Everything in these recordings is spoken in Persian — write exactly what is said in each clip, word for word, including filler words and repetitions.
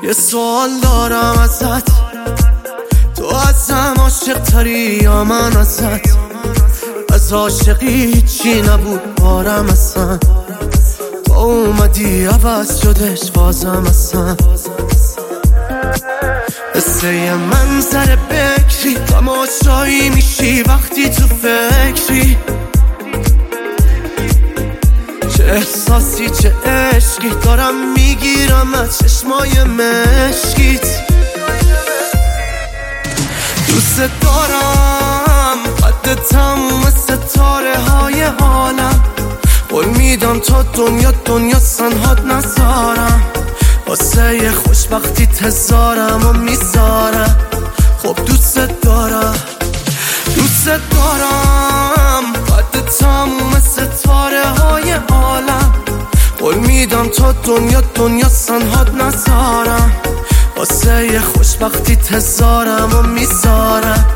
یه سوال دارم ازت، تو ازم عاشق تری یا من ازت؟ از عاشقی چی نبود بارم اصلا، تو اومدی عوض شدش بازم اصلا. قصه یه منظر بکری، تماشایی میشی وقتی تو فکری، چه احساسی چه عشقی دارم میگیرم از چشمای مشکیت. دوست دارم قد تموم ستاره های عالم، قول میدم تا دنیا دنیا سنهات نذارم، واسه یه خوشبختی تزارم و میذارم. خب دوست دارم دوست دارم قد تموم ستاره های عالم، قول میدم تا دنیا دنیا سنهات نذارم، واسه یه خوشبختی تزارم و میذارم.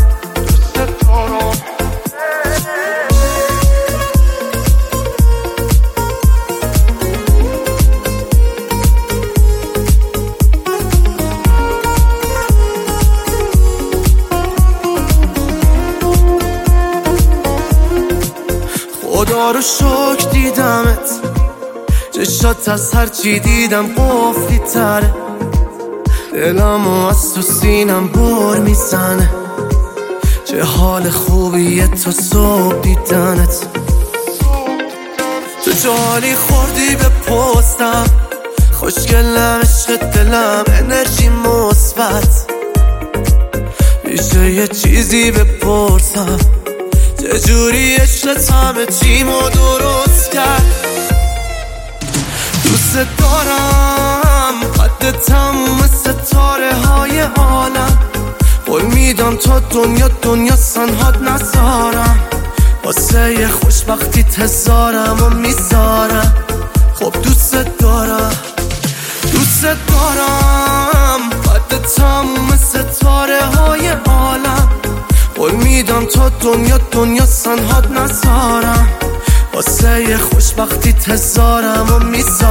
خدا رو شکر دیدمت، چشات از هرچی دیدم قفلی تره، دلم و از تو سینم بر میزنه، چه حال خوبیه تا صبح دیدنت. تو جالی خوردی به پستم، خوشگلم عشق دلم انرژی مثبت، میشه یه چیزی بپرسم، چجوری عشقت همه چیمو درست کرد؟ دوست دارم قد تموم ستاره های عالم، قول میدم تا دنیا دنیا سنهات نذارم، واسه یه خوشبختی تزارم و میذارم. خب دوست دارم دوست دارم قد تموم ستاره های عالم، قول میدم تا دنیا دنیا سنهات نذارم، واسه یه خوشبختی تزارم و میذارم.